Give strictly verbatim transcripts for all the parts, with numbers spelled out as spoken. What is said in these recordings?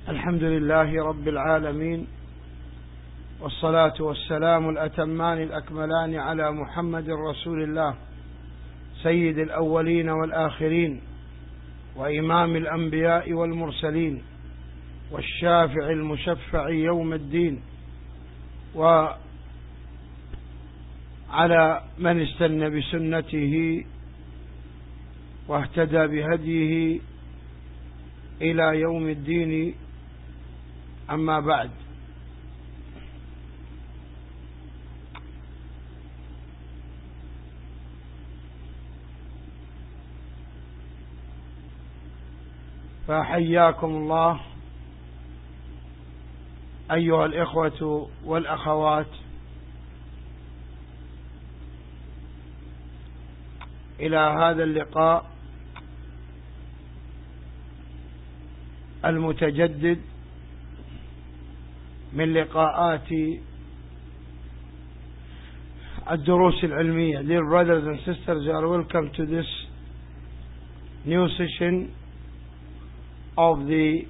الحمد لله رب العالمين، والصلاة والسلام الأتمان الأكملان على محمد رسول الله سيد الأولين والآخرين، وإمام الأنبياء والمرسلين، والشافع المشفع يوم الدين، وعلى من استنى بسنته واهتدى بهديه إلى يوم الدين. أما بعد، فحياكم الله أيها الإخوة والأخوات إلى هذا اللقاء المتجدد من لقاءات الدروس العلمية. Dear brothers and sisters, you are welcome to this new session of the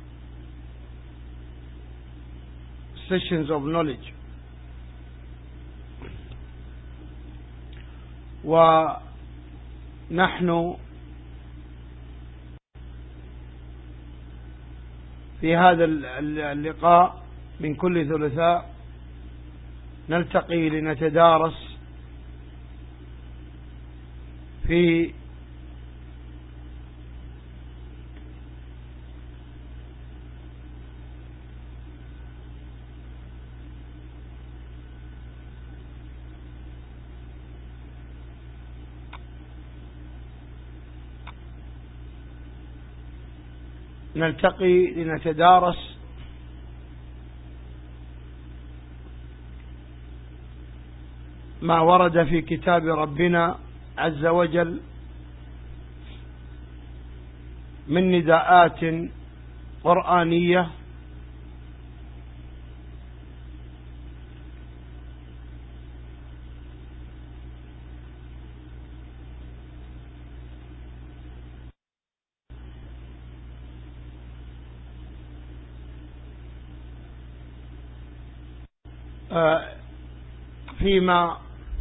sessions of knowledge. ونحن في هذا اللقاء من كل ثلاثاء نلتقي لنتدارس في نلتقي لنتدارس ما ورد في كتاب ربنا عز وجل من نداءات قرآنية فيما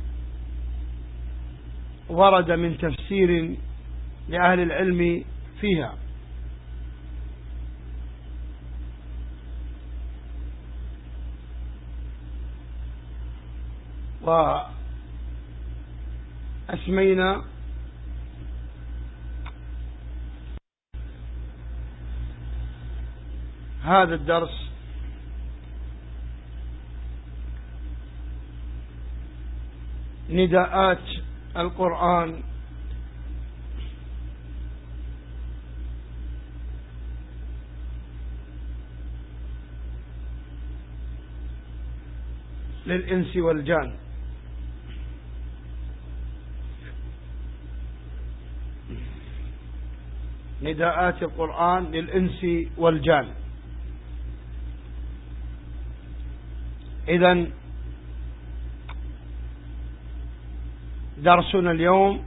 ورد من تفسير لأهل العلم فيها. وأسمينا هذا الدرس نداءات القرآن للإنس والجان. نداءات القرآن للإنس والجان. إذن درسنا اليوم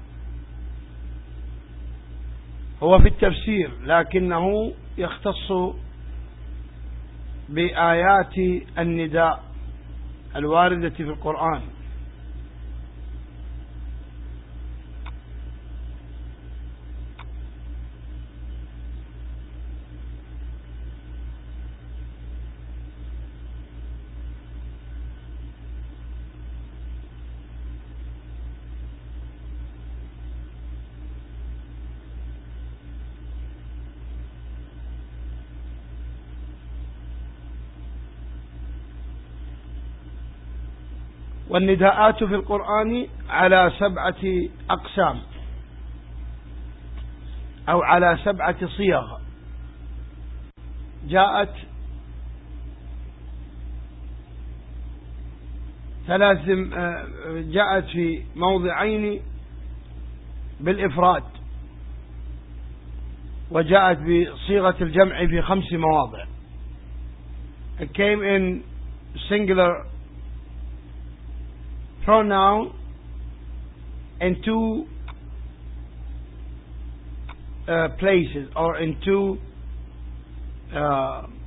هو في التفسير، لكنه يختص بآيات النداء الواردة في القرآن. والنداءات في القرآن على سبعة أقسام أو على سبعة صيغ. جاءت ثلاث جاءت في موضعين بالإفراد، وجاءت بصيغة الجمع في خمس مواضع. It came in singular pronoun in two uh, places or in two uh,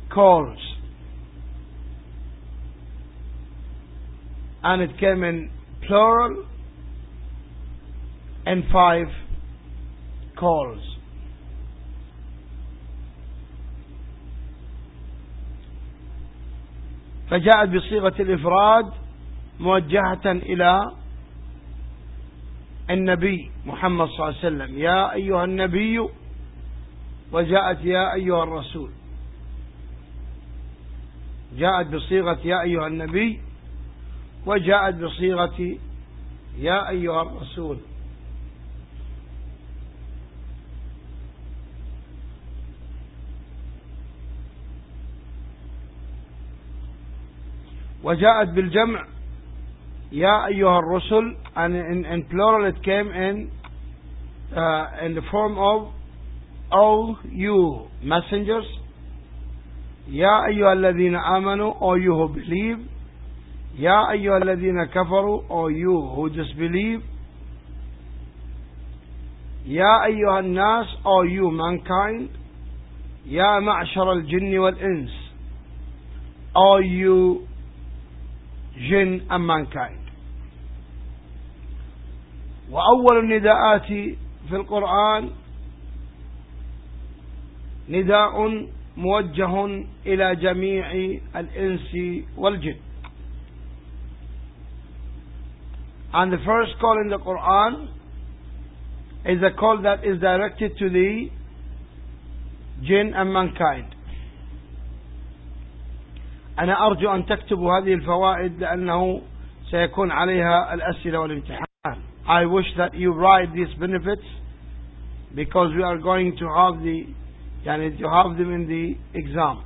calls, and it came in plural and five calls. فجاءت بصيغة الإفراد موجهة إلى النبي محمد صلى الله عليه وسلم، يا أيها النبي، وجاءت يا أيها الرسول. جاءت بصيغة يا أيها النبي، وجاءت بصيغة يا أيها الرسول. وجاءت بالجمع يا أيها الرسل, and in, in plural it came in uh, in the form of O you messengers, يا أيها الذين آمنوا, O you who believe, يا أيها الذين كفروا, O you who disbelieve, يا أيها الناس, O you mankind, يا معشر الجن والإنس, O you jinn and mankind. وأول النداءات في القرآن نداء موجه إلى جميع الإنس والجن. And the first call in the Quran is a call that is directed to the jinn and mankind. أنا أرجو أن تكتبوا هذه الفوائد لأنه سيكون عليها الأسئلة والامتحان. I wish that you write these benefits because we are going to have the يعني to have them in the exam.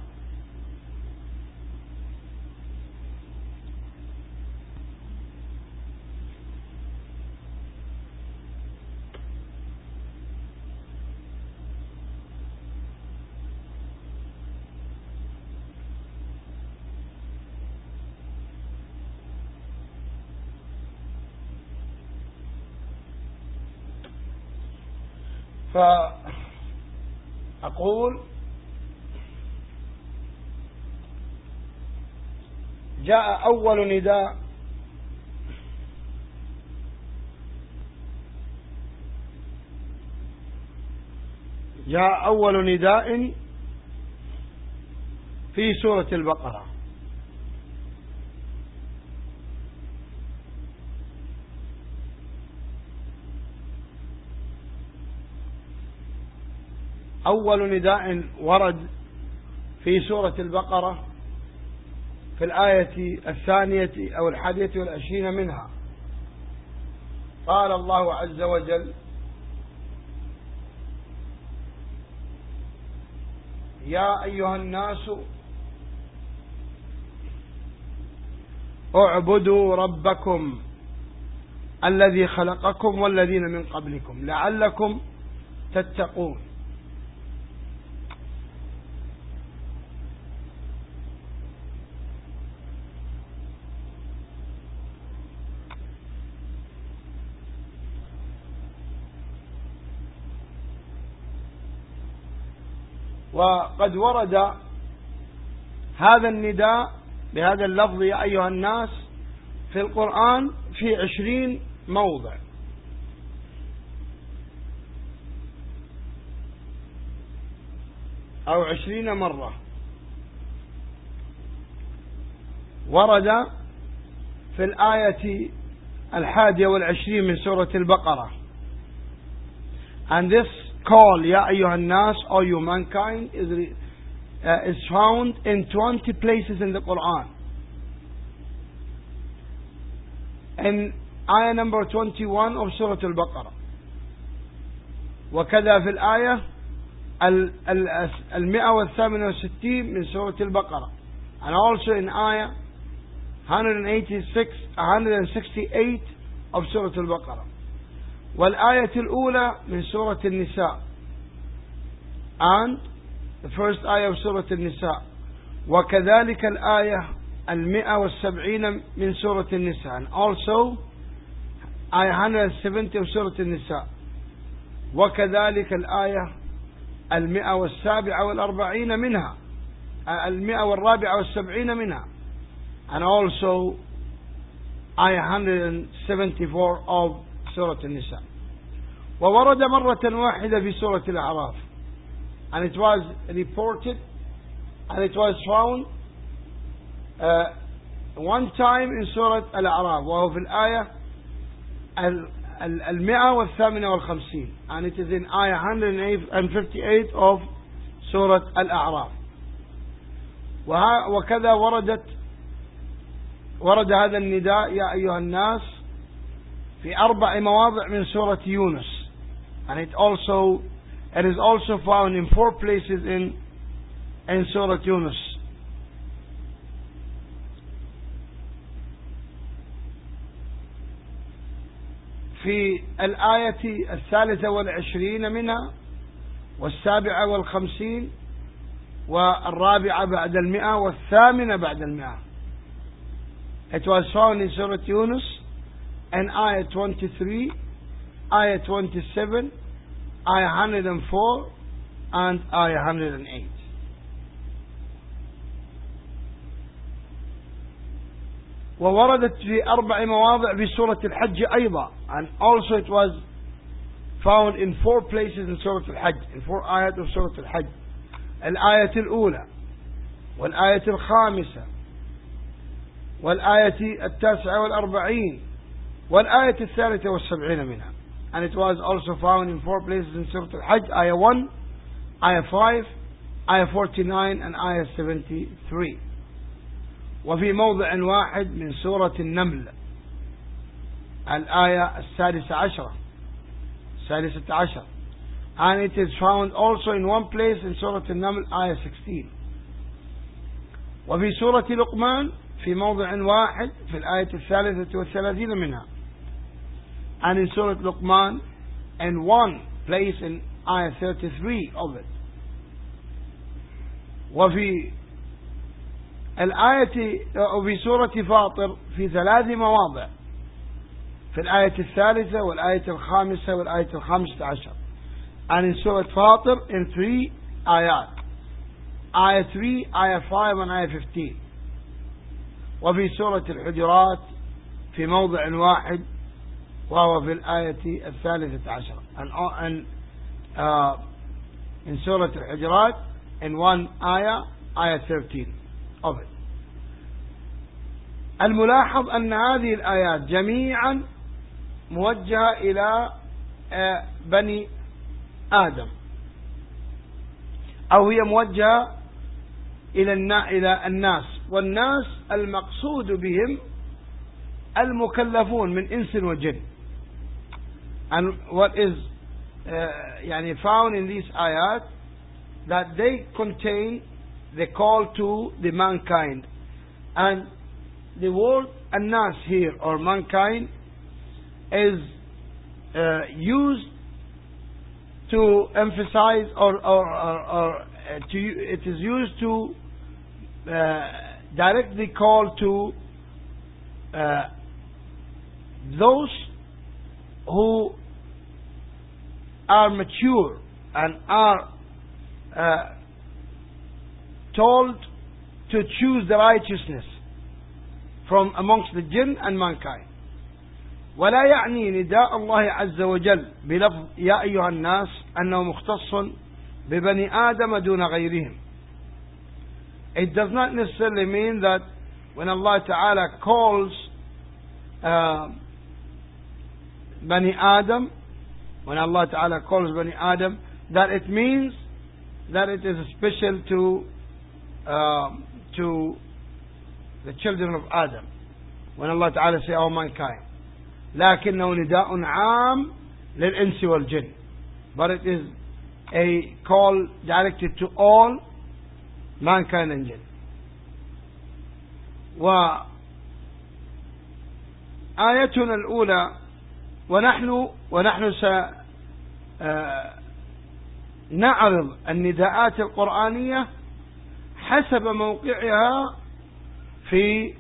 فأقول جاء أول نداء جاء أول نداء في سورة البقرة. أول نداء ورد في سورة البقرة في الآية الثانية أو الحادية والعشرين منها. قال الله عز وجل: يا أيها الناس اعبدوا ربكم الذي خلقكم والذين من قبلكم لعلكم تتقون. وقد ورد هذا النداء بهذا اللفظ يا أيها الناس في القرآن في عشرين موضع، أو عشرين مرة. ورد في الآية الحادية والعشرين من سورة البقرة. And this call يا أيها الناس, or you mankind, is, uh, is found in twenty places in the Quran. In ayah number twenty-one of Surah Al-Baqarah. وكذا في الآية المئة والثامنة والستين من سورة البقرة. And also in ayah one eighty-six, one sixty-eight of Surah Al-Baqarah. والآية الأولى من سورة النساء, and the first ayah of سورة النساء. وكذلك الآية المئة والسبعين من سورة النساء, and also ayah one seventy of سورة النساء. وكذلك الآية المئة والسابعة والأربعين منها, المئة والرابعة والسبعين منها, and also ayah one hundred seventy-four of Surah An-Nisa. وورد مرة واحدة في سورة الأعراف, and it was reported and it was found uh, one time in Surah Al-A'raf, وهو في الآية المئة والثامنة والخمسين, and it is in ayah one hundred fifty-eight of Surah Al-A'raf. وكذا وردت ورد هذا النداء يا أيها الناس في أربع مواضع من سورة يونس, and it also it is also found in four places in in Surah Yunus. في الآية الثالثة والعشرين منها والسابعة والخمسين والرابعة بعد المئة والثامنة بعد المئة. It was found in Surah Yunus and ayah twenty-three, ayah twenty-seven, ayah one hundred four and ayah one hundred eight. ووردت في أربع مواضع في سورة الحج أيضا, and also it was found in four places in Surah Al-Hajj, in four ayat of Surah Al-Hajj. الآية الأولى والآية الخامسة والآية التاسعة والأربعين والآية الثالثة والسبعين منها, and it was also found in four places in Surah Al-Hajj, ayah one, ayah five, ayah forty-nine and ayah seventy-three. وفي موضع واحد من سورة النمل الآية السادسة عشرة السادسة عشر, and it is found also in one place in Surah An-Naml, ayah sixteen. وفي سورة لقمان في موضع واحد في الآية الثالثة والثلاثين منها, and in Surah Luqman in one place in ayah thirty-three of it. وفي الآية وفي سورة فاطر في ثلاث مواضع في الآية الثالثة والآية الخامسة والآية الخامسة عشر, and in Surah Fatir in three ayat, ayah three, ayah five and ayah fifteen. وفي سورة الحجرات في موضع واحد وهو في الآية الثالثة عشر, and, and uh, in Surah الحجرات in one ayah, ayah thirteen of it. الملاحظ أن هذه الآيات جميعا موجهة إلى بني آدم, أو هي موجهة إلى إلى الناس, والناس المقصود بهم المكلفون من إنس وجن. And what is uh, يعني found in these ayat, that they contain the call to the mankind, and the word an-nas here, or mankind, is uh, used to emphasize or, or, or, or uh, to, it is used to uh, direct the call to uh, those who are mature and are uh, told to choose the righteousness from amongst the jinn and mankind. ولا يعني نداء الله عز وجل بلفظ يا أيها الناس أنه مختص ببني آدم دون غيرهم. It does not necessarily mean that when Allah Ta'ala calls uh, Bani Adam, when Allah Ta'ala calls Bani Adam, that it means that it is special to uh, to the children of Adam. When Allah Ta'ala say, "Oh mankind," لكنه نداء عام للإنس والجن, but it is a call directed to all mankind and jinn. وآيتنا الأولى ونحن ونحن سنعرض النداءات القرآنية حسب موقعها في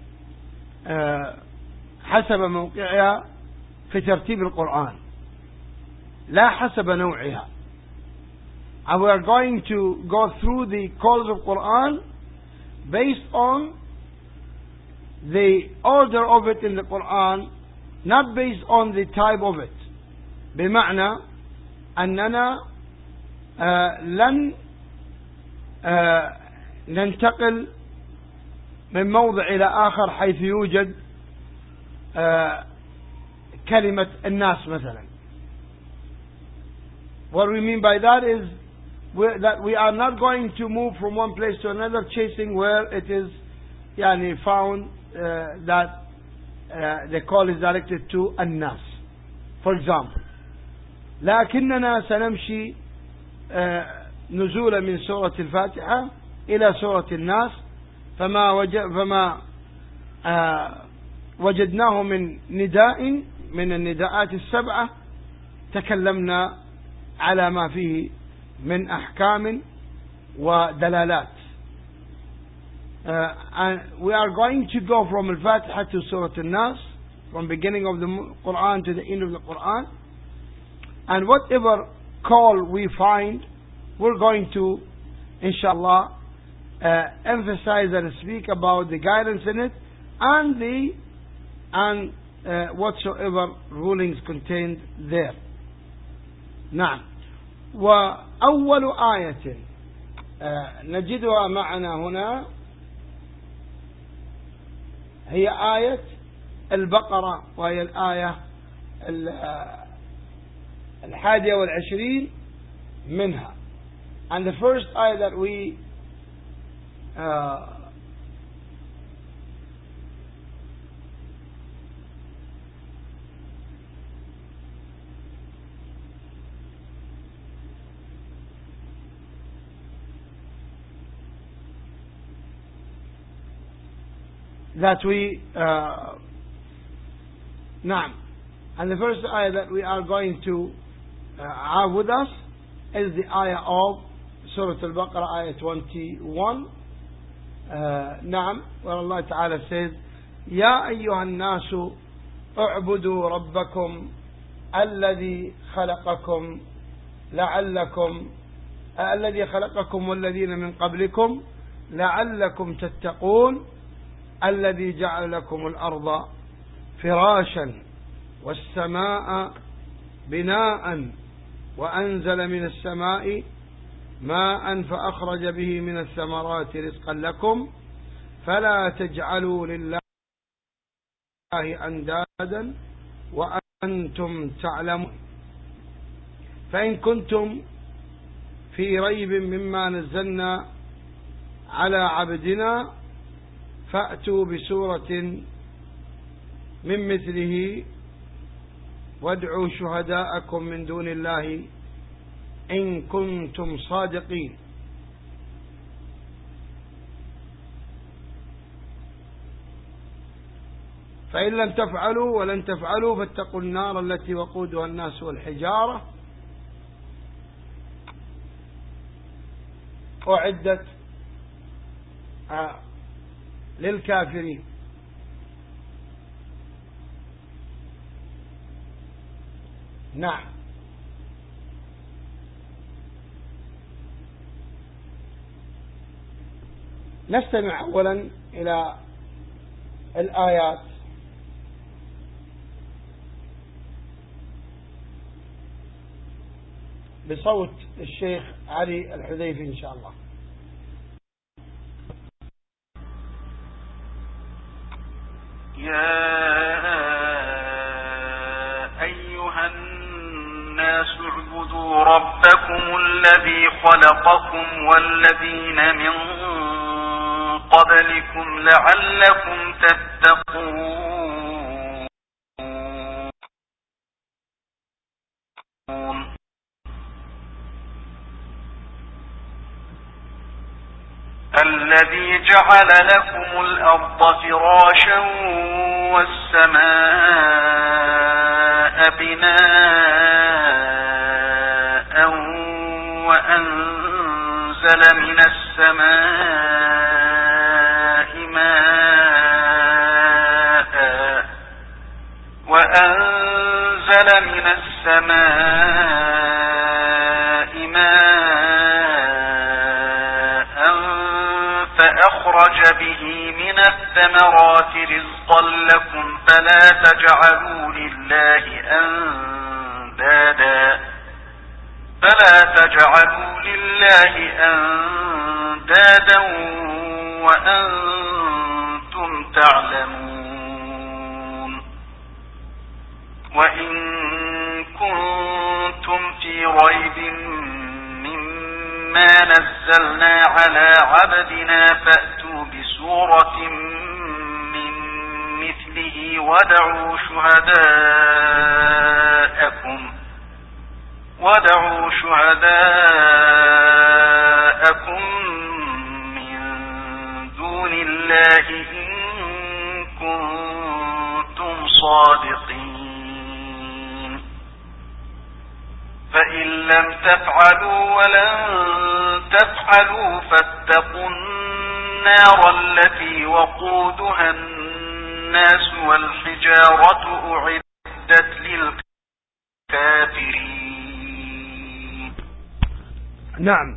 حسب موقعها في ترتيب القرآن, لا حسب نوعها. And we are going to go through the calls of Quran based on the order of it in the Quran, not based on the type of it. بمعنى أننا آه لن آه ننتقل من موضع إلى آخر حيث يوجد آه كلمة الناس مثلا. What we mean by that is that we are not going to move from one place to another chasing where it is يعني found uh, that uh, the call is directed to الناس. For example, لكننا سنمشي uh, نزولا من سورة الفاتحة إلى سورة الناس، فما وجد فما uh, وجدناه من نداء من النداءات السبعة تكلمنا على ما فيه من أحكام ودلالات. Uh, and we are going to go from Al-Fatiha to Surah Al-Nas, from beginning of the Quran to the end of the Quran, and whatever call we find, we're going to, inshallah, uh, emphasize and speak about the guidance in it and the and uh, whatsoever rulings contained there. نعم. وأول آية uh, نجدها معنا هنا هي آية البقرة، وهي الآية الحادية والعشرين منها. And the first ayah that we uh, that we uh, نعم and the first ayah that we are going to uh, have with us is the ayah of Surah Al-Baqarah, ayah twenty-one. uh, نعم, where Allah Ta'ala says يا أيها الناس اعبدوا ربكم الذي خلقكم لعلكم uh, الذي خلقكم والذين من قبلكم لعلكم تتقون الذي جعل لكم الأرض فراشا والسماء بناء وأنزل من السماء ماء فأخرج به من الثمرات رزقا لكم فلا تجعلوا لله أندادا وأنتم تعلمون فإن كنتم في ريب مما نزلنا على عبدنا فأتوا بسورة من مثله وادعوا شهداءكم من دون الله إن كنتم صادقين. فإن لم تفعلوا ولن تفعلوا فاتقوا النار التي وقودها الناس والحجارة أعدت للكافرين. نعم. نستمع أولا إلى الآيات بصوت الشيخ علي الحذيفي إن شاء الله. يا أيها الناس اعبدوا ربكم الذي خلقكم والذين من قبلكم لعلكم تتقون الذي جعل لكم الأرض فراشا والسماء بناء وأنزل من السماء ماء وأنزل من السماء ماء أخرج به من الثمرات رزقا لكم فلا تجعلوا لله أندادا فلا تجعلوا لله أندادا وأنتم تعلمون وإن كنتم في ريب مما نزلنا على عبدنا فأتوا بسورة من مثله ودعوا شهداءكم ودعوا شهداءكم من دون الله إن كنتم صادقين فإن لم تفعلوا ولن تفعلوا فاتقوا النار التي وقودها الناس والحجارة أعدت للكافرين. نعم.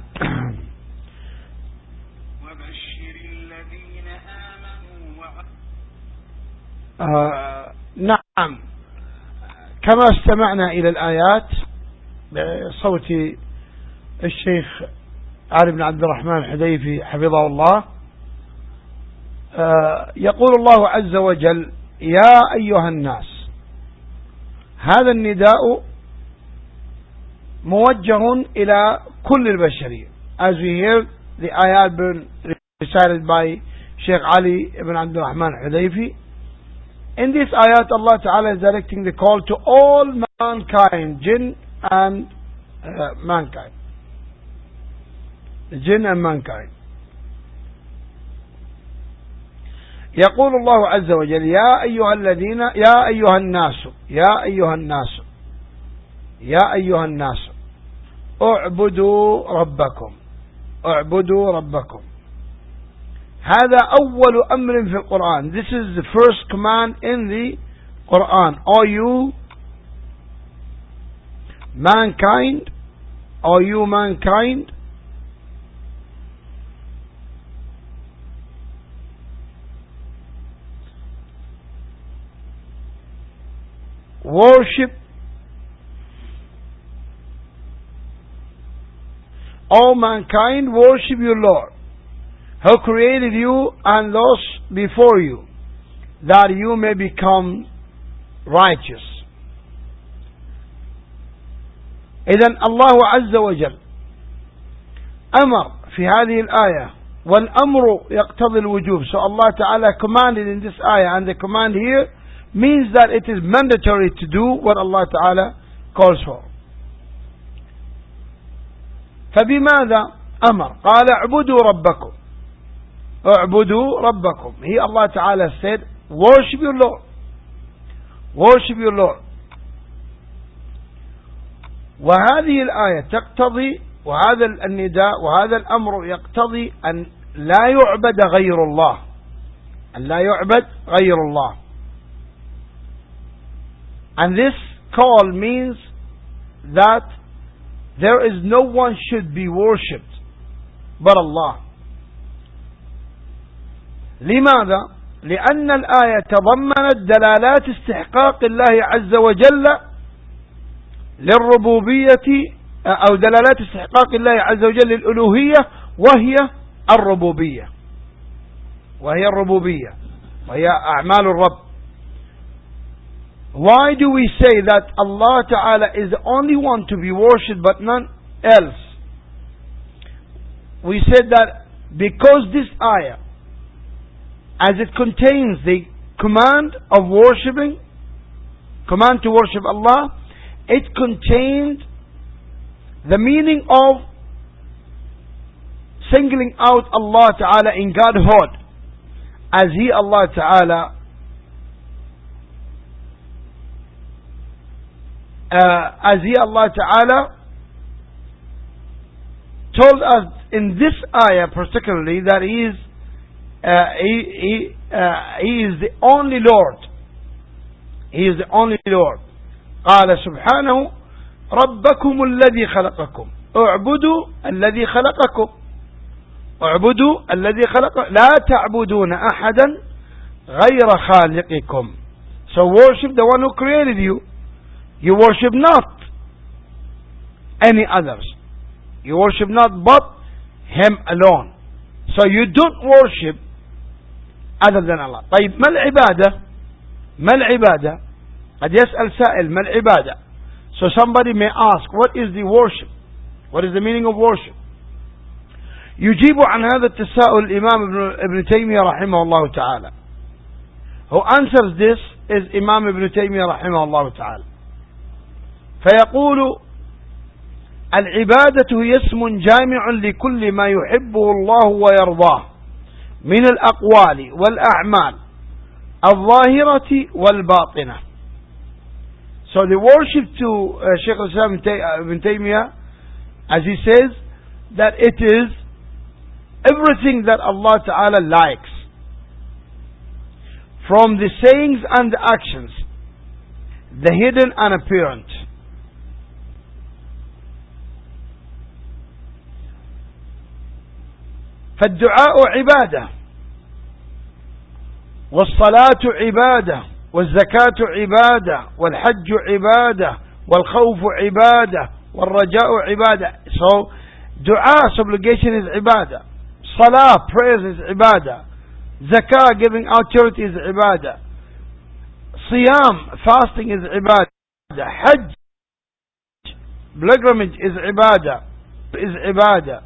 وبشر الذين آمنوا وعملوا آه نعم. كما استمعنا إلى الآيات بصوت الشيخ علي بن عبد الرحمن الحذيفي حفظه الله، آه يقول الله عز وجل: يا أيها الناس. هذا النداء موجه إلى كل البشرية. As we hear the ayat been recited by Sheikh Ali ibn Abdul Rahman al-Hudayfi, in this ayat Allah Ta'ala is directing the call to all mankind, jinn and uh, mankind. Jinn and mankind. يقول الله عز وجل: يا أيها الذين يا أيها الناس يا أيها الناس يا أيها الناس اعبدوا ربكم اعبدوا ربكم. هذا أول أمر في القرآن. This is the first command in the Quran. Are you mankind? Are you mankind? Worship all mankind, worship your Lord, who created you and those before you, that you may become righteous. إذن الله عز وجل أمر في هذه الآية، والأمر يقتضي الوجوب. So Allah Ta'ala commanded in this ayah, and the command here means that it is mandatory to do what Allah Ta'ala calls for. فبماذا أمر؟ قال اعبدوا ربكم اعبدوا ربكم. He, Allah Ta'ala said, worship your Lord, worship your Lord. وهذه الآية تقتضي، وهذا النداء وهذا الأمر يقتضي أن لا يعبد غير الله، أن لا يعبد غير الله. And this call means that there is no one should be worshipped but Allah. لماذا؟ لأن الآية تضمنت دلالات استحقاق الله عز وجل للربوبية، أو دلالات استحقاق الله عز وجل للألوهية، وهي الربوبية وهي الربوبية وهي أعمال الرب. Why do we say that Allah Ta'ala is the only one to be worshipped but none else? We said that because this ayah, as it contains the command of worshipping, command to worship Allah, it contained the meaning of singling out Allah Ta'ala in Godhood, as He, Allah Ta'ala, Uh, as He, Allah Ta'ala, told us in this ayah particularly that He is uh, He He, uh, he is the only Lord. He is the only Lord. قال سبحانه: ربكم الذي خلقكم اعبدوا الذي خلقكم اعبدوا الذي خلق لا تعبدون أحدا غير خالقكم. So worship the one who created you. You worship not any others. You worship not but Him alone. So you don't worship other than Allah. طيب ما العبادة؟ ما العبادة؟ قد يسأل سائل ما العبادة? So somebody may ask, what is the worship? What is the meaning of worship? يجيب عن هذا التساؤل الإمام ابن, ابن تيمية رحمه الله تعالى. Who answers this is Imam Ibn Taymiyyah رحمه الله تعالى. فيقول العبادة هي اسم جامع لكل ما يحبه الله ويرضاه من الأقوال والأعمال الظاهرة والباطنة. So the worship to uh, Shaykh al-Islam Ibn Taymiyyah, as he says, that it is everything that Allah Ta'ala likes, from the sayings and the actions, the hidden and apparent. فالدعاء عبادة، والصلاة عبادة، والزكاة عبادة، والحج عبادة، والخوف عبادة، والرجاء عبادة. So dua, supplication is ibadah. Salah, prayers is ibadah. Zakah, giving out charity is ibadah. Siyam, fasting is ibadah. Hajj, pilgrimage is ibadah. Is ibadah.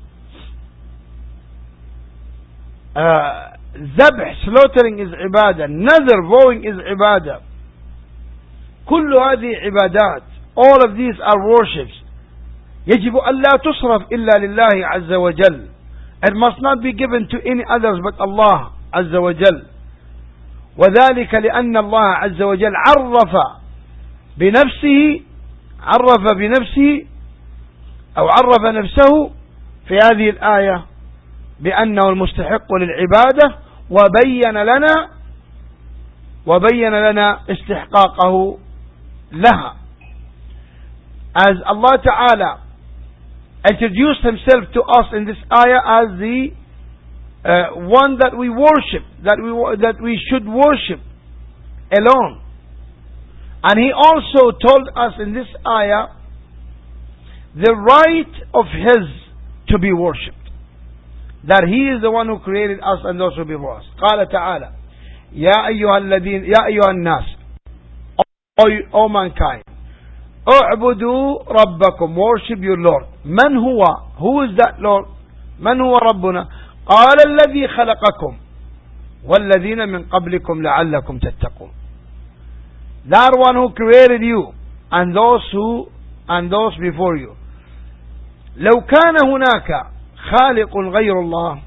Uh, ذبح, slaughtering is ibadah. Nadhr, vowing is ibadah. كل هذه عبادات. All of these are worships. يجب أن لا تصرف إلا لله عز وجل. It must not be given to any others but Allah عز وجل. وذلك لأن الله عز وجل عرف بنفسه عرف بنفسه أو عرف نفسه في هذه الآية بأنه المستحق للعبادة، وبين لنا وبين لنا استحقاقه لها. As Allah Ta'ala introduced Himself to us in this ayah as the uh, one that we worship, that we that we should worship alone. And He also told us in this ayah the right of His to be worshipped, that He is the one who created us and those who before us. قال تعالى يا أيها الذين يا أيها الناس, O mankind, اعبدوا ربكم, worship your Lord. من هو? Who is that Lord? من هو ربنا؟ قال الذي خلقكم والذين من قبلكم لعلكم تتقون. That one who created you and those who and those before you. لو كان هناك خالق غير الله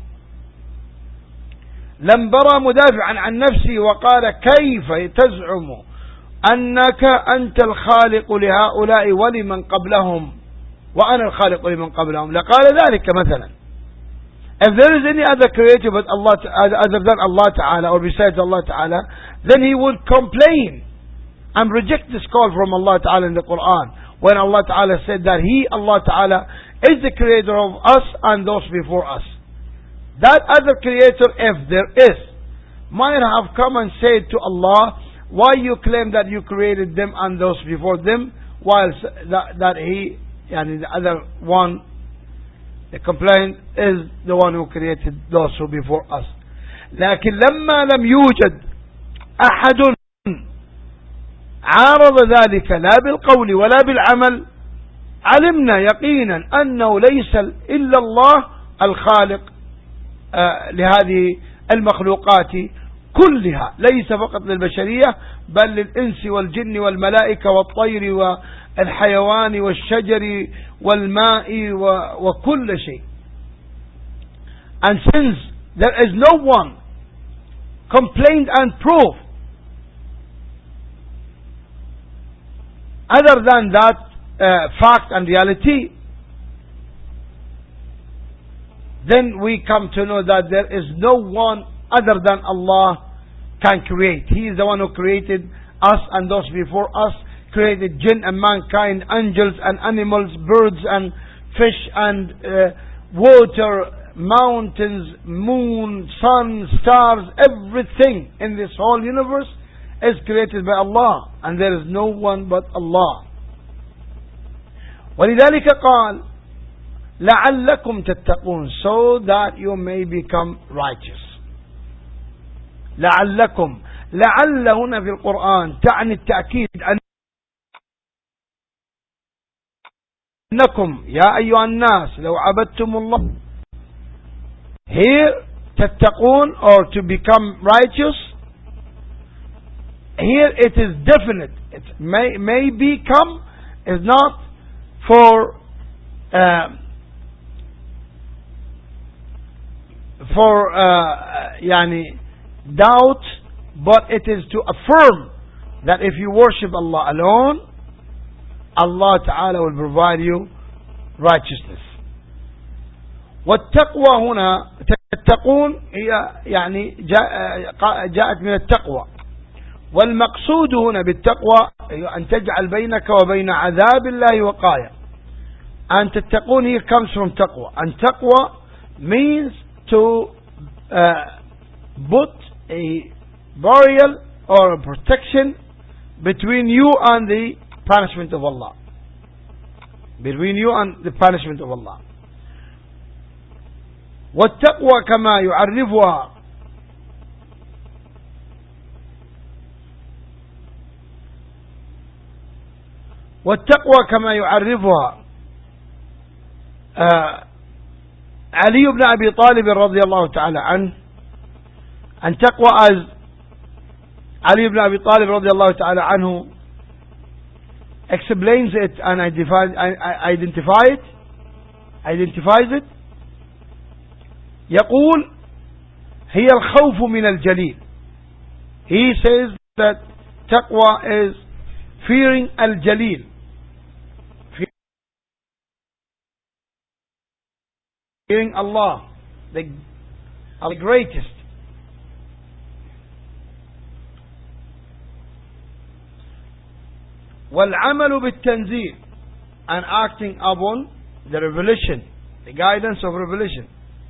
لم برى مدافعا عن نفسه وقال كيف تزعم أنك أنت الخالق لهؤلاء ولمن قبلهم وأنا الخالق لمن قبلهم لقال ذلك مثلا. If there is any other creator but Allah, other than Allah Ta'ala or besides Allah Ta'ala, then he would complain and reject this call from Allah Ta'ala in the Quran, when Allah Ta'ala said that He, Allah Ta'ala, is the creator of us and those before us. That other creator, if there is, might have come and said to Allah, why you claim that you created them and those before them, while that, that He, and the other one, the complaint is the one who created those who before us. لكن لما لم يوجد أحد عارض ذلك لا بالقول ولا بالعمل علمنا يقينا أنه ليس إلا الله الخالق لهذه المخلوقات كلها، ليس فقط للبشرية بل للإنس والجن والملائكة والطير والحيوان والشجر والماء وكل شيء. And since there is no one complained and proved other than that uh, fact and reality, then we come to know that there is no one other than Allah can create. He is the one who created us and those before us, created jinn and mankind, angels and animals, birds and fish and uh, water, mountains, moon, sun, stars, everything in this whole universe is created by Allah, and there is no one but Allah. ولذلك قال لعلكم تتقون, so that you may become righteous. لعلكم, لعل هنا في القرآن تعني التأكيد أنكم يا أيها الناس لو عبدتم الله. Here تتقون, or to become righteous, here it is definite. It may, may become is not for uh, for uh, yani doubt, but it is to affirm that if you worship Allah alone, Allah Ta'ala will provide you righteousness. والتقوى هنا تتقون هي يعني جاءت من التقوى, والمقصود هنا بالتقوى أن تجعل بينك وبين عذاب الله وقاية. أن تتقون here comes from تقوى, and تقوى means to uh, put a barrier or a protection between you and the punishment of Allah, between you and the punishment of Allah. والتقوى كما يعرفها والتقوى كما يعرفها آه علي بن أبي طالب رضي الله تعالى عنه, and taqwa as Ali ibn Abi Talib رضي الله تعالى عنه explains it and identifies, identify it, identifies it. يقول هي الخوف من الجليل. He says that taqwa is fearing al-jalil, fearing Allah, the, the greatest. والعمل بالتنزيل, and acting upon the revelation, the guidance of revelation.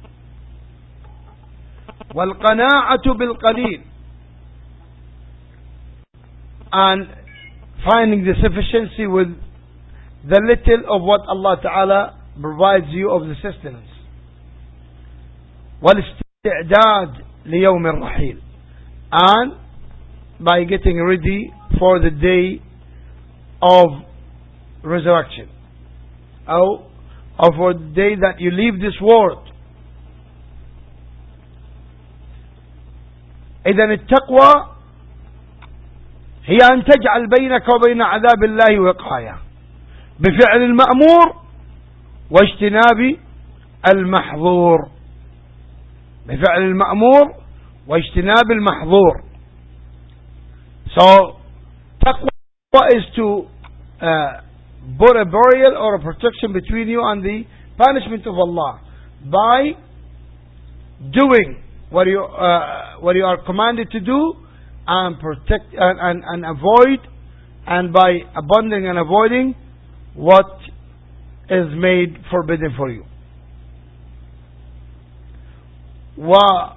والقناعة بالقليل, and finding the sufficiency with the little of what Allah Ta'ala provides you of the sustenance. والاستعداد ليوم الرحيل, and by getting ready for the day of resurrection, or, or for the day that you leave this world. إذن التقوى هي أن تجعل بينك وبين عذاب الله وقاية بفعل المأمور واجتناب المحظور, بفعل المأمور واجتناب المحظور. So taqwa is to uh, put a barrier or a protection between you and the punishment of Allah by doing what you uh, what you are commanded to do, and protect and, and, and avoid, and by abandoning and avoiding what is made forbidden for you. و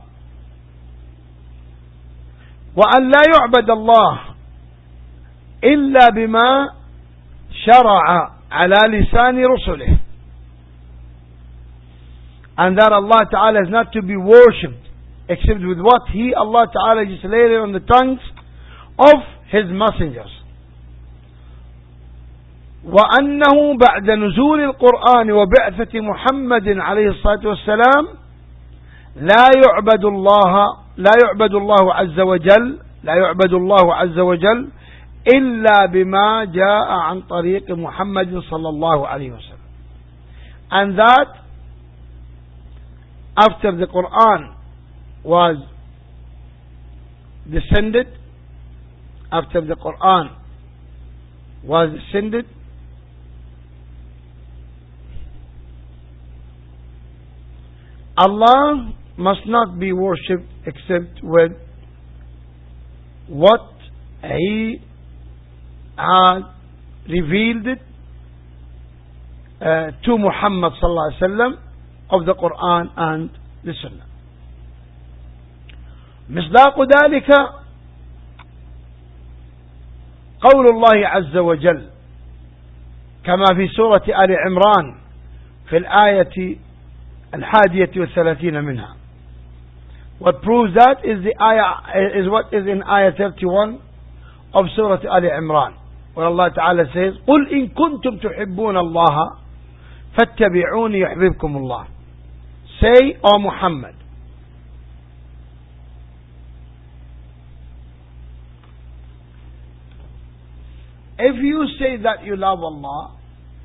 وأن لا يعبد الله إلا بما شرع على لسان رسله, and that Allah Ta'ala is not to be worshipped except with what He, Allah Ta'ala, just laid it on the tongues of His messengers. وأنه بعد نزول القرآن وبعثة محمد عليه الصلاة والسلام لا يعبد الله لا يعبد الله عز وجل لا يعبد الله عز وجل إلا بما جاء عن طريق محمد صلى الله عليه وسلم. And that after the Quran was descended, after the Quran was descended, Allah must not be worshipped except with what He had revealed it uh, to Muhammad sallallahu alaihi wasallam of the Quran and the Sunnah. مصداق ذلك قول الله عز وجل كما في سورة آل عمران في الآية الحادية والثلاثين منها. What proves that is the ayah, is what is in ayah thirty-one of Surah Al Imran, where Allah Ta'ala says, قُلْ إِن كُنْتُمْ تُحِبُّونَ اللَّهَ فَاتَّبِعُونِ يُحْبِبْكُمُ اللَّهِ. Say, O Muhammad, if you say that you love Allah,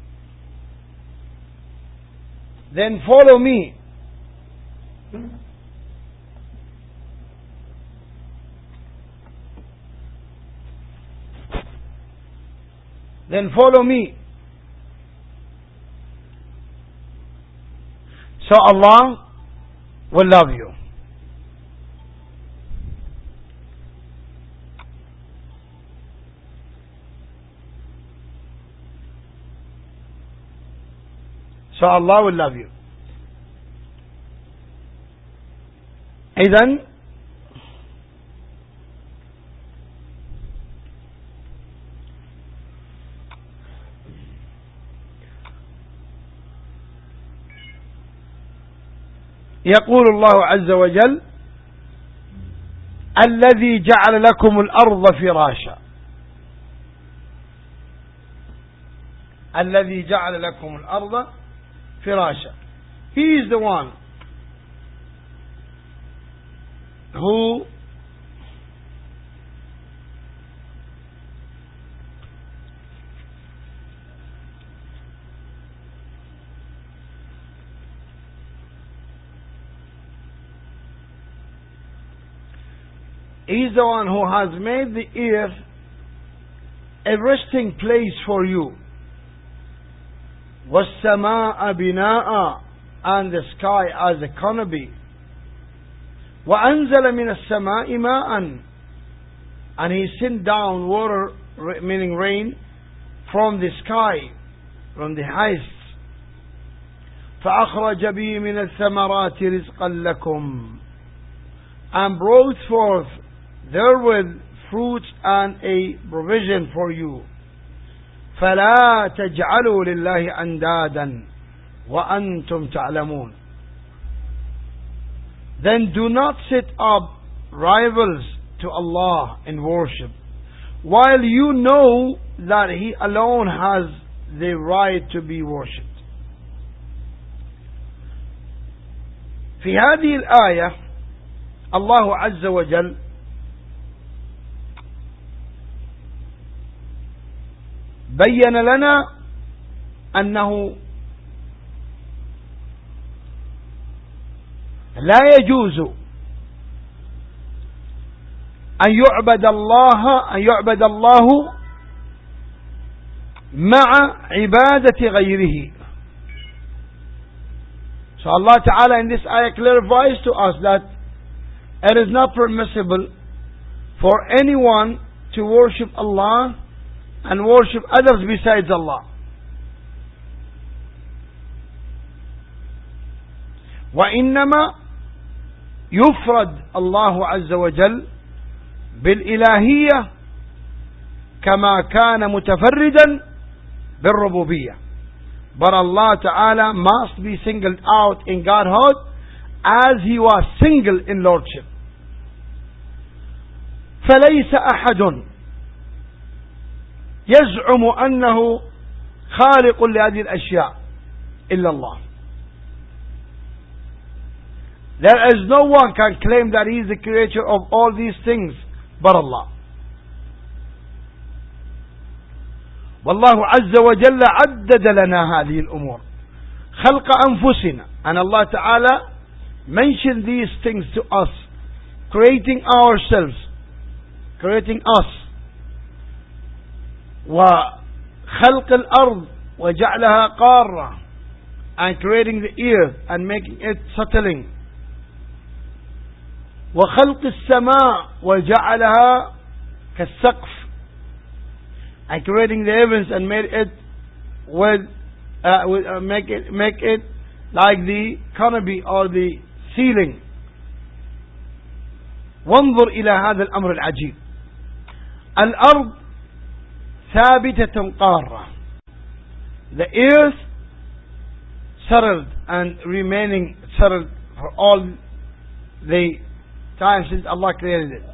then follow me. Then follow me. So Allah will love you. So Allah will love you. إذن يقول الله عز وجل الذي جعل لكم الأرض فراشا الذي جعل لكم الأرض فراشا. He is the one who He is the one who has made the earth a resting place for you. وَالسَّمَاءَ بِنَاءً, and the sky as a canopy. وَأَنزَلَ مِنَ السَّمَاءِ مَاءً, and He sent down water, meaning rain, from the sky, from the heights. فَأَخْرَجَ بِهِ مِنَ الثَّمَرَاتِ رِزْقًا لَكُمْ, and brought forth therewith fruits and a provision for you. فَلَا تَجْعَلُوا لِلَّهِ أَنْدَادًا وَأَنْتُمْ تَعْلَمُونَ. Then do not set up rivals to Allah in worship, while you know that He alone has the right to be worshipped. في هذه الآية الله عز وجل بين لنا أنه لا يجوز أن يعبد الله أن يعبد الله مع عبادة غيره. So Allah Ta'ala in this ayah clarifies to us that it is not permissible for anyone to worship Allah and worship others besides Allah. وإنما يفرد الله عز وجل بالإلهية كما كان متفردا بالربوبية. But Allah Ta'ala must be singled out in Godhood as He was single in Lordship. فليس أحد يزعم أنه خالق لهذه الأشياء إلا الله. There is no one can claim that He is the creator of all these things but Allah. والله عز وجل عدد لنا هذه الأمور خلق أنفسنا, and Allah Ta'ala mentioned these things to us, creating ourselves, creating us, وخلق الأرض وجعلها قارة, and creating the earth and making it settling, وخلق السماء وجعلها كالسقف, and creating the heavens and made it with, uh, with uh, make it make it like the canopy or the ceiling. وانظر إلى هذا الأمر العجيب. الأرض ثابتة قارة. The earth settled and remaining settled for all the time since Allah created it.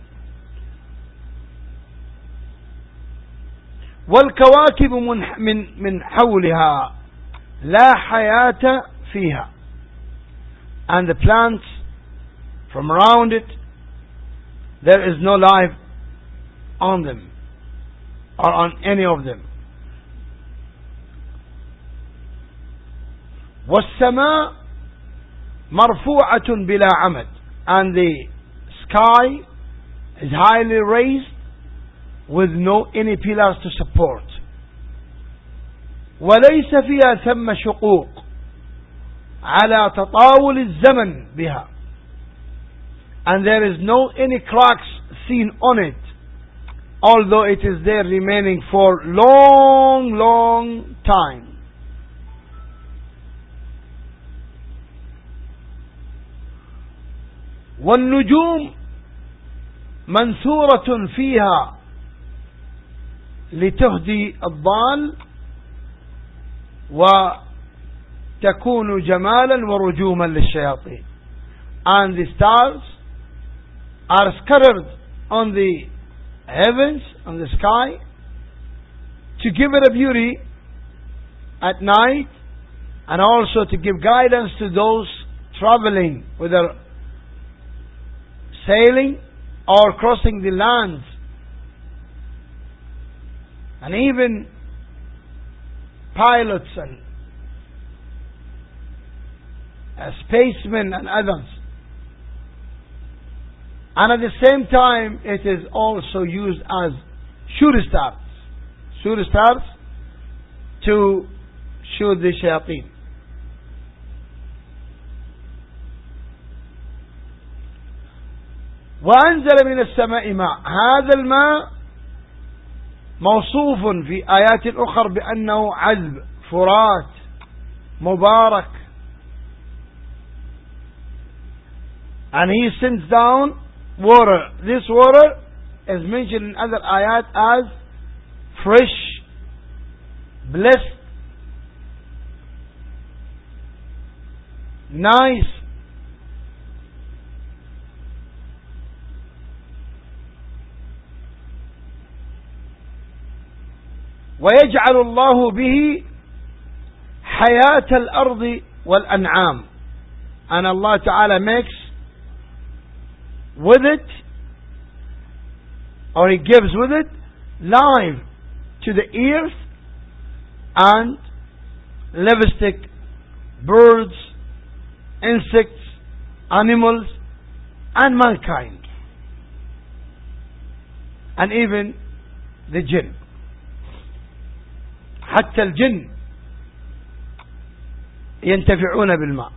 والكواكب من من من حولها لا حياة فيها. And the plants from around it, there is no life on them or on any of them. والسماء مرفوعة بلا عمد. And the sky is highly raised with no any pillars to support. وليس فيها ثم شقوق على تطاول الزمن بها. And there is no any cracks seen on it, although it is there remaining for long, long time. والنجوم منثورة فيها لتهدي الضال وتكون جمالا ورجوما للشياطين. And the stars are scattered on the heavens, on the sky, to give it a beauty at night, and also to give guidance to those traveling, whether sailing or crossing the lands, and even pilots and uh, spacemen and others. And at the same time, it is also used as shooting stars, shooting stars to shoot the shayateen. وأنزل من السماء ماء. هذا الماء موصوف في آيات أخرى بأنه عذب فرات مبارك. And he sends down water. This water is mentioned in other ayat as fresh, blessed, nice. ويجعل الله به حياة الأرض والأنعام. And Allah Ta'ala makes with it, or He gives with it, life to the earth and livestock, birds, insects, animals, and mankind, and even the jinn. حتى الجن ينتفعون بالماء.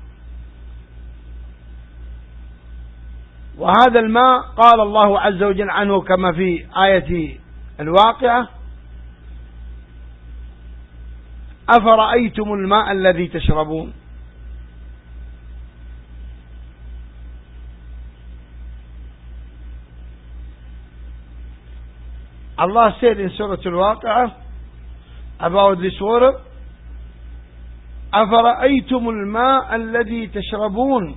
وهذا الماء قال الله عز وجل عنه كما في آية الواقعة: أفرأيتم الماء الذي تشربون. Allah said in Surah Al-Waqi'ah about this water: أفرأيتم الماء الذي تشربون.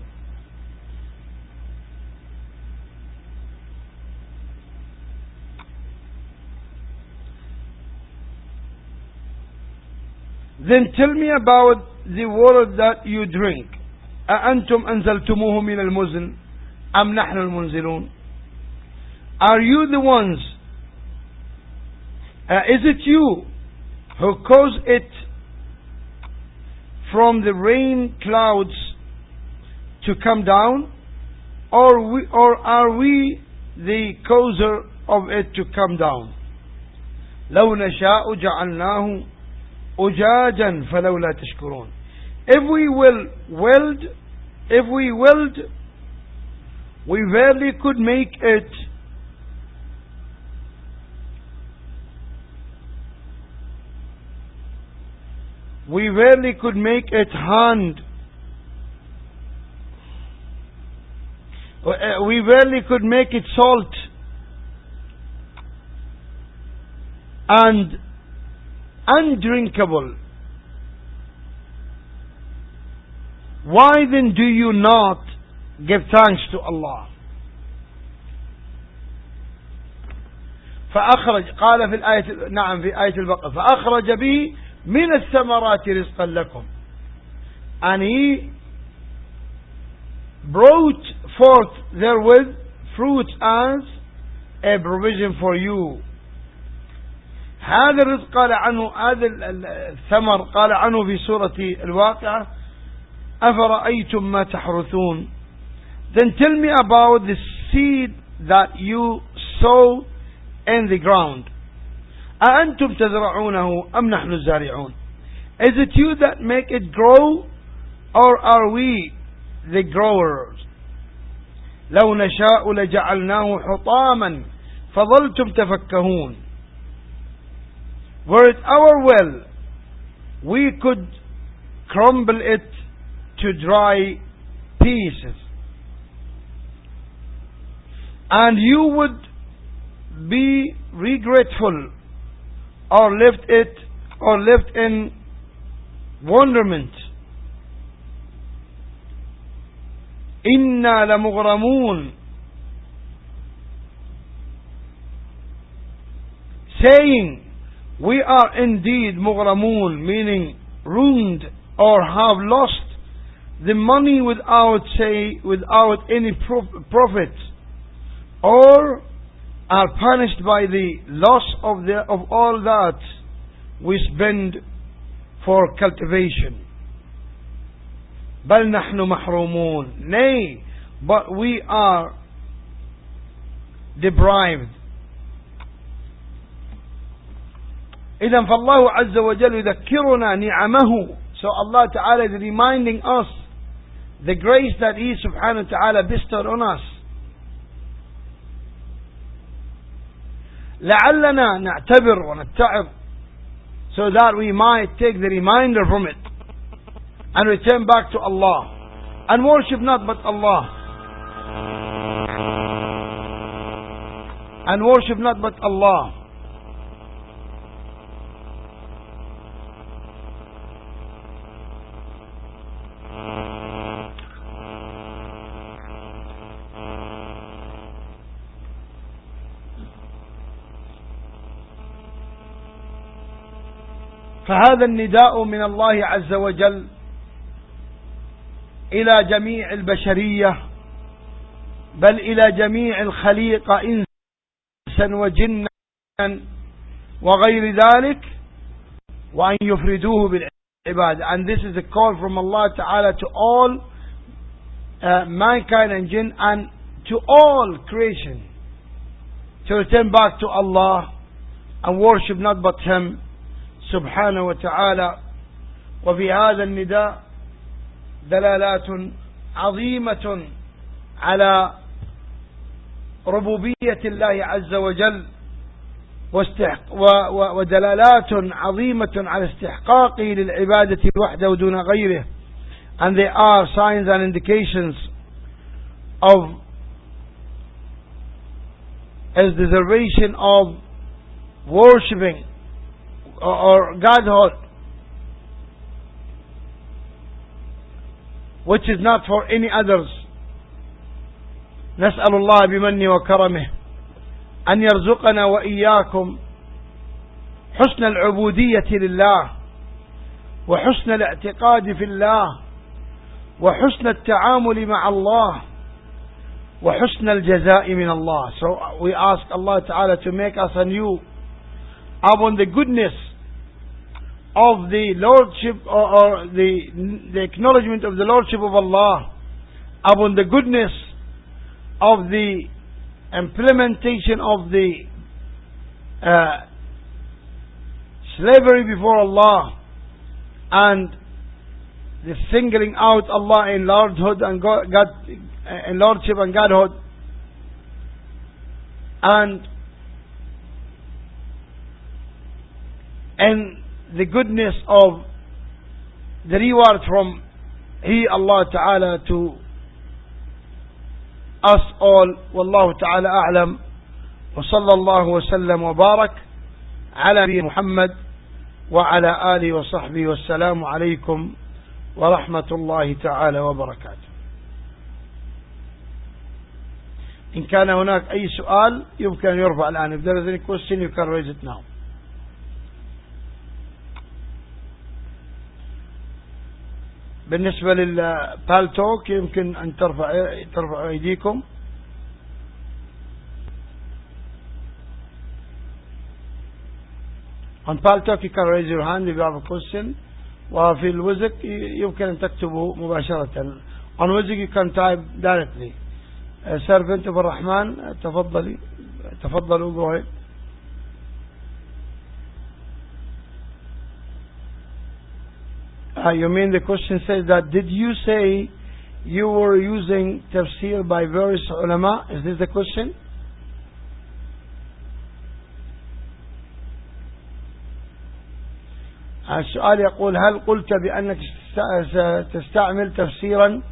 Then tell me about the water that you drink. أأنتم أنزلتموه من المزن أم نحن المنزلون. Are you the ones, uh, is it you who cause it from the rain clouds to come down, or we, or are we the causer of it to come down? لو نشاء جعلناه أجاجا فلولا تشكرون. If we will willed, if we willed, we verily could make it we verily could make it hand We barely could make it salt and undrinkable. Why then do you not give thanks to Allah? فأخرج قال في الآية نعم في آية البقرة فأخرج به من الثمرات رزقا لكم, and he brought forth therewith fruits as a provision for you. هذا الرزق قال عنه, هذا الثمر قال عنه في سورة الواقعة أفرأيتم ما تحرثون. Then tell me about the seed that you sow in the ground. أأنتم تزرعونه أم نحن الزارعون. Is it you that make it grow, or are we the growers? لو نشاء لجعلناه حطاما فظلتم تفكهون. Were it our will, we could crumble it to dry pieces, and you would be regretful or left it or left in wonderment. إنا لمغرمون, saying we are indeed مغرمون, meaning ruined or have lost the money without say without any profit, or are punished by the loss of the of all that we spend for cultivation. بل نحن محرومون, nay, but we are deprived. إذن فالله عز وجل يذكرنا نعمه. So Allah Ta'ala is reminding us the grace that He subhanahu wa ta'ala bestowed on us. لعلنا نعتبر ونتعظ, so that we might take the reminder from it and return back to Allah and worship not but Allah and worship not but Allah. فهذا النداء من الله عز وجل إلى جميع البشرية, بل إلى جميع الخليقة إنسا وجنا وغير ذلك, وأن يفردوه بالعبادة. And this is a call from Allah Ta'ala to all uh, mankind and jinn and to all creation to return back to Allah and worship not but Him سبحانه وتعالى. وفي هذا النداء دلالات عظيمة على ربوبية الله عز وجل, ودلالات عظيمة على استحقاقه للعبادة وحده دون غيره. And there are signs and indications of his deservation of worshipping or Godhood, which is not for any others. نسأل الله بمنه وكرمه أن يرزقنا وإياكم حسن العبودية لله, وحسن الاعتقاد في الله, وحسن التعامل مع الله, وحسن الجزاء من الله. So we ask Allah Ta'ala to make us anew upon the goodness of the Lordship, or, or the, the acknowledgement of the Lordship of Allah, upon the goodness of the implementation of the uh, slavery before Allah, and the singling out Allah in Lordhood and God, God in Lordship and Godhood, and and the goodness of the reward from He, Allah Ta'ala, to us all. والله تعالى أعلم. وصلى الله وسلم وبارك على نبينا محمد وعلى آله وصحبه، والسلام عليكم ورحمة الله تعالى وبركاته. إن كان هناك أي سؤال يمكن أن يرفع الآن. If there is any question, you can raise it now. بالنسبة للبالتوك يمكن أن ترفع ترفع أيديكم. On Paltalk you can raise your hand if you have a question. وفي الوزك يمكن أن تكتبه مباشرة. On وزك you can type directly. سير بنت الرحمن تفضلي تفضلوا go ahead. Uh, you mean the question says that did you say you were using tafsir by various ulama? Is this the question? السؤال يقول هل قلت بأنك ستستعمل تفسيرا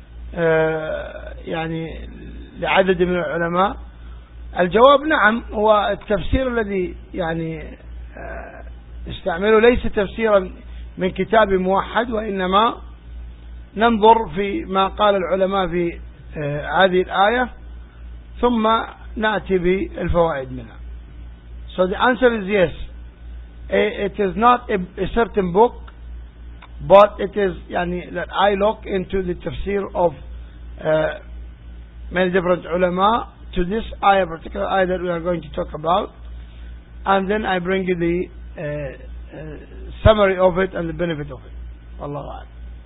يعني لعدد من العلماء؟ الجواب نعم. هو التفسير الذي يعني استعمله ليس تفسيرا من كتاب موحد، وإنما ننظر في ما قال العلماء في هذه الآية ثم نأتي بالفوائد منها. So the answer is yes. It is not a, a certain book, but it is يعني that I look into the tafsir of uh, many different ulama to this ayah, particular ayah that we are going to talk about, and then I bring you the uh, uh, summary of it and the benefit of it. Wallahu a'lam.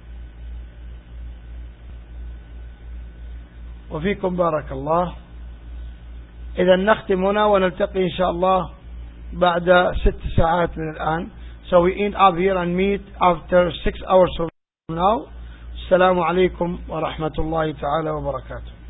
وفيكم بارك الله. إذا نختم هنا ونلتقي إن شاء الله بعد ست ساعات من الآن. So we end up here and meet after six hours from now. السلام عليكم ورحمة الله تعالى وبركاته.